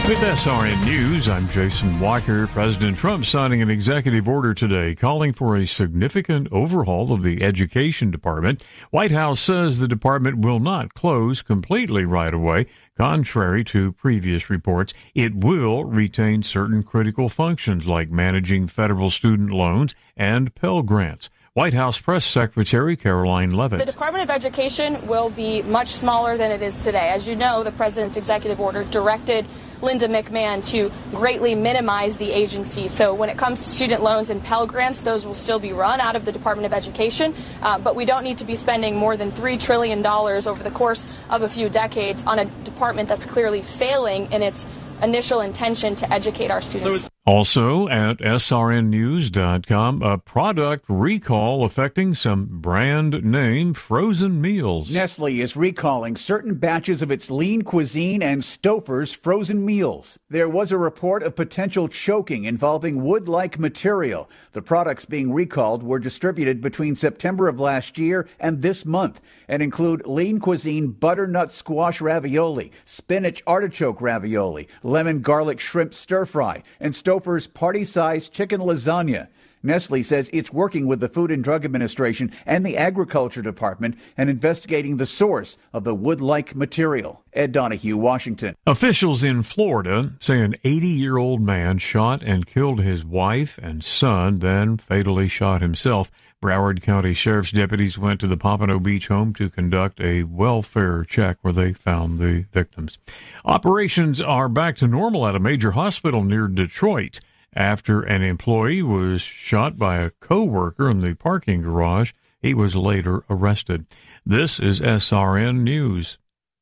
With SRN News, I'm Jason Walker. President Trump signing an executive order today calling for a significant overhaul of the Education Department. White House says the department will not close completely right away. Contrary to previous reports, it will retain certain critical functions like managing federal student loans and Pell Grants. White House Press Secretary Caroline Leavitt. The Department of Education will be much smaller than it is today. As you know, the president's executive order directed Linda McMahon to greatly minimize the agency. So when it comes to student loans and Pell Grants, those will still be run out of the Department of Education. But we don't need to be spending more than $3 trillion over the course of a few decades on a department that's clearly failing in its initial intention to educate our students. Also at srnnews.com, a product recall affecting some brand name frozen meals. Nestle is recalling certain batches of its Lean Cuisine and Stouffer's frozen meals. There was a report of potential choking involving wood-like material. The products being recalled were distributed between September of last year and this month and include Lean Cuisine butternut squash ravioli, spinach artichoke ravioli, lemon garlic shrimp stir-fry, and Stouffer's party-sized chicken lasagna. Nestle says it's working with the Food and Drug Administration and the Agriculture Department and investigating the source of the wood-like material. Ed Donahue, Washington. Officials in Florida say an 80-year-old man shot and killed his wife and son, then fatally shot himself. Broward County Sheriff's deputies went to the Pompano Beach home to conduct a welfare check where they found the victims. Operations are back to normal at a major hospital near Detroit after an employee was shot by a co-worker in the parking garage. He was later arrested. This is SRN News.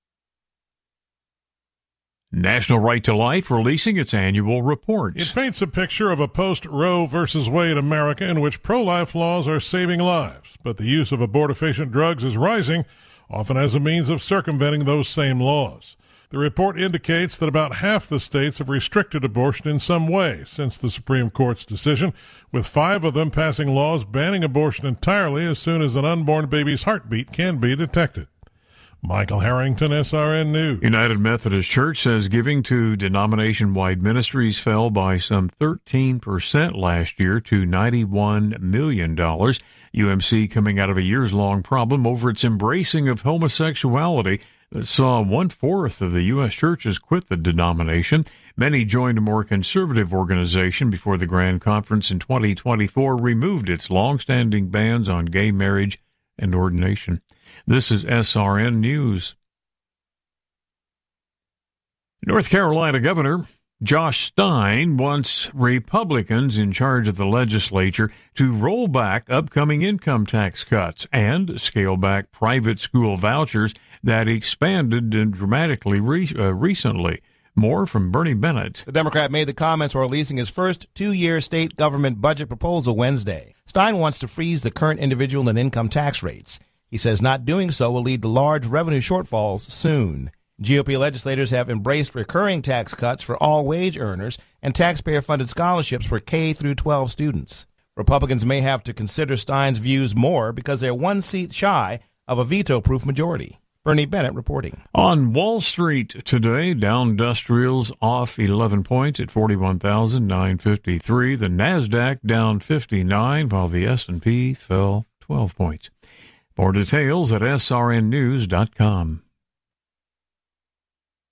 National Right to Life releasing its annual report. It paints a picture of a post-Roe versus Wade America in which pro-life laws are saving lives, but the use of abortifacient drugs is rising, often as a means of circumventing those same laws. The report indicates that about half the states have restricted abortion in some way since the Supreme Court's decision, with 5 of them passing laws banning abortion entirely as soon as an unborn baby's heartbeat can be detected. Michael Harrington, SRN News. United Methodist Church says giving to denomination-wide ministries fell by some 13% last year to $91 million. UMC coming out of a years-long problem over its embracing of homosexuality that saw 1/4 of the U.S. churches quit the denomination. Many joined a more conservative organization before the Grand Conference in 2024 removed its long-standing bans on gay marriage and ordination. This is SRN News. North Carolina Governor Josh Stein wants Republicans in charge of the legislature to roll back upcoming income tax cuts and scale back private school vouchers that expanded dramatically recently. More from Bernie Bennett. The Democrat made the comments while releasing his first 2-year state government budget proposal Wednesday. Stein wants to freeze the current individual and income tax rates. He says not doing so will lead to large revenue shortfalls soon. GOP legislators have embraced recurring tax cuts for all wage earners and taxpayer-funded scholarships for K through 12 students. Republicans may have to consider Stein's views more because they're 1 seat shy of a veto-proof majority. Bernie Bennett reporting. On Wall Street today, Dow Industrials off 11 points at 41,953. The Nasdaq down 59, while the S&P fell 12 points. More details at srnnews.com.